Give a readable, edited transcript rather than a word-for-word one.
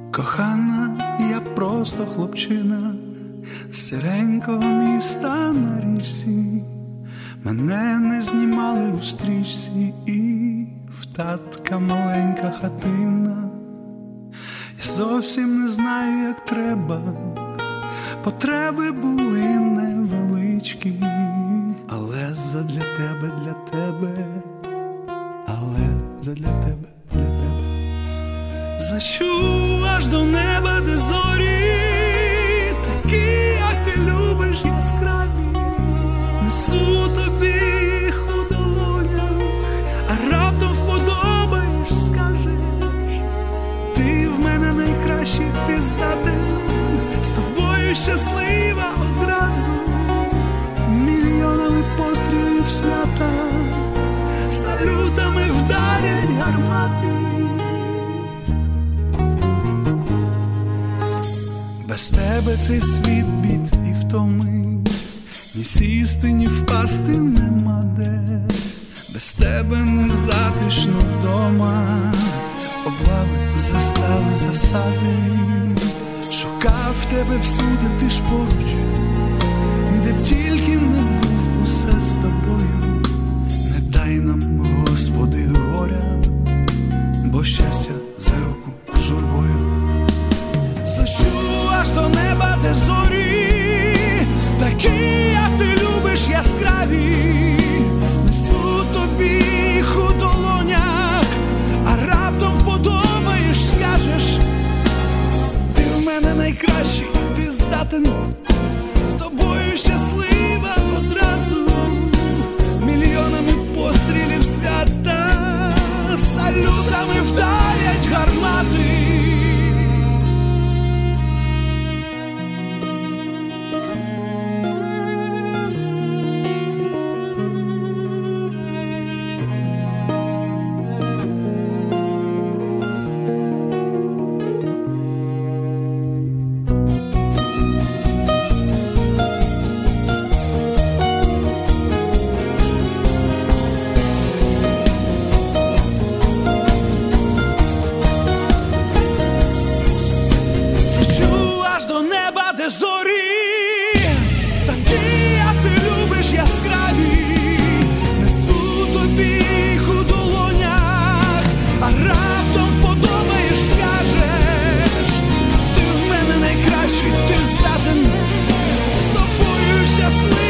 Кохана, я просто хлопчина з сіренького міста на річці. Мене не знімали у стрічці, і в татка маленька хатина. Я зовсім не знаю, як треба, потреби були невеличкі, але задля тебе, але задля тебе, Зачу аж до неба, де зорі, такі, як ти любиш, яскраві, несу тобі їх у долонях, а раптом вподобаєш, скажеш, ти в мене найкращий, ти здатен, з тобою щаслива одразу, мільйонами пострілів свята, салютами вдарять гармати. Без тебе цей світ бід і втоми, ні сісти, ні впасти нема де. Без тебе не затишно вдома, облави, застави, засади. Шукав тебе всюди, ти ж поруч, де б тільки не був, усе з тобою. Не дай нам, Господи, горя, бо щастя за руку журбою. Злечу аж до неба, де зорі, такі, як ти любиш, яскраві, несу тобі їх у долонях, а раптом вподобаєш, скажеш, ти в мене найкращий, ти здатен, з тобою щаслива одразу, мільйонами пострілів свята, салютами вдарять гармати. Ти здатен, з тобою щасливий.